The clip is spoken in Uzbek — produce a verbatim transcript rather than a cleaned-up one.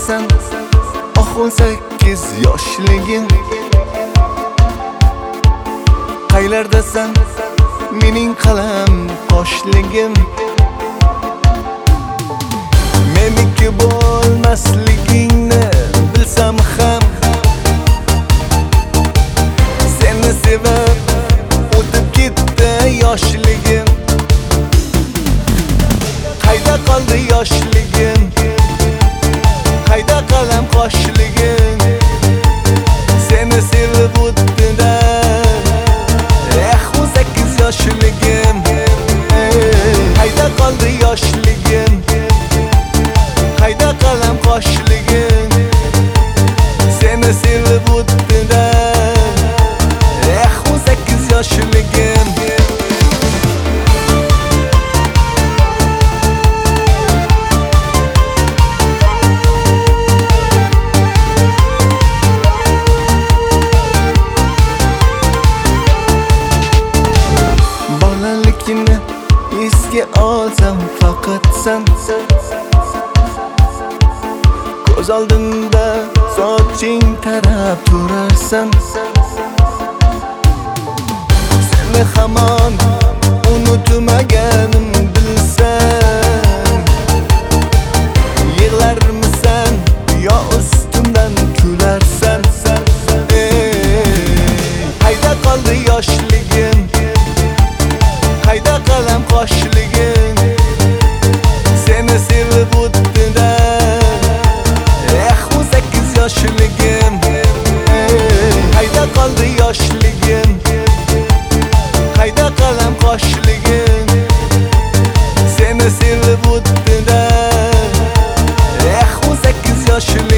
qayerdasan oh o'n sakkiz yoshligim qayerdasan mening qalam qoshligim meniki bo'lmasligingni bilsam ham seni sevib o'tib ketdi yoshligim qayda qoldi yoshligim qayda qalam qoshligim seni sevib o'tdi-da eh o'n sakkiz yoshligim qayda qoldi yoshligim qayda qalam qoshligim seni sevib o'tdi-da eh o'n sakkiz yoshligim bolalikni esga olsam faqat sen ko'z oldimda soching tarab turarsan seni hamon unutmaganim bilsam yig'larmisan yo ustimdan kularsan qayda qoldi yoshligim qayda qalam qoshligim seni sevib o'tdi-da eh o'n sakkiz yoshligim qayda qoldi yoshligim qayda qalam qoshligim seni sevib o'tdi-da eh o'n sakkiz yoshligim